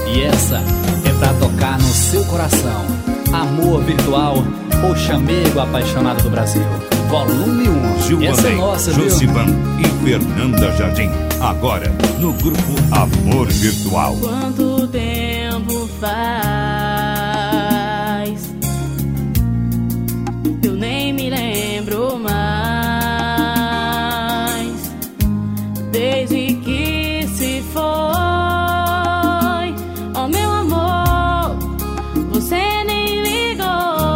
E essa é pra tocar no seu coração. Amor virtual, o chamego apaixonado do Brasil. Volume 1. Gilvan Essa é Bem, nossa, Josivan e Fernanda Jardim. Agora, no grupo Amor Virtual. Quanto tempo faz? Eu nem me lembro mais. Desde que se foi, oh meu amor, você nem ligou.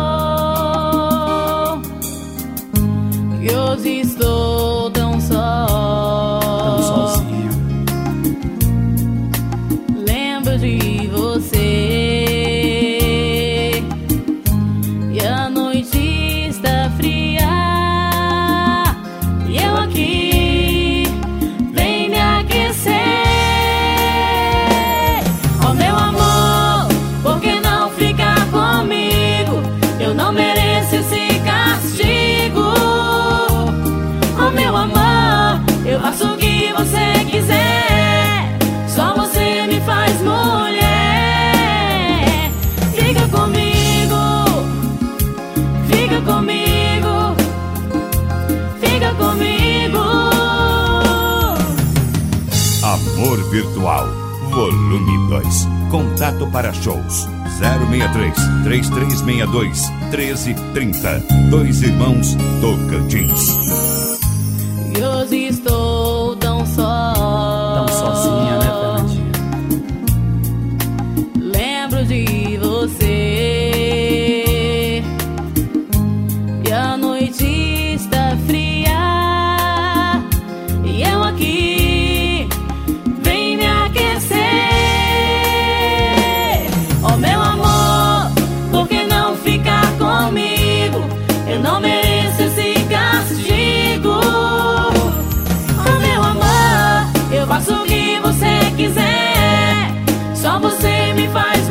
E hoje estou tão sozinho. Lembro de você e a noite está fria e eu aqui vem me aquecer. Oh meu amor, por que não ficar comigo? Eu não mereço esse castigo. Oh meu amor, eu faço o que você quiser, só você me faz mulher. Fica comigo, fica comigo, fica comigo. Amor Virtual, volume 2. Contato para shows 063 3362 1330. Dois Irmãos Tocantins. E hoje estou tão Tão sozinha, né, Fernandinha? Lembro de você e a noite está fria e eu aqui vem me aquecer. Oh meu amor, por que não ficar comigo? Eu não mereço esse castigo. Oh meu amor, eu faço o que você quiser, só você me faz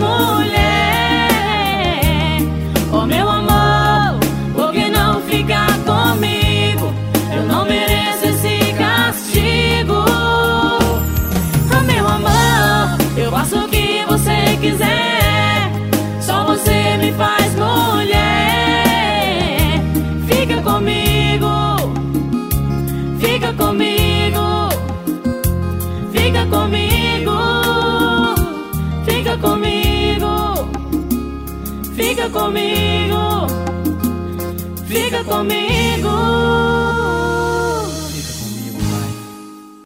mulher. Oh meu amor, por que não ficar comigo? Eu não mereço esse castigo. Oh meu amor, eu faço o que você quiser, só você me faz mulher. Fica comigo, fica comigo, fica comigo, fica comigo, fica comigo, fica comigo.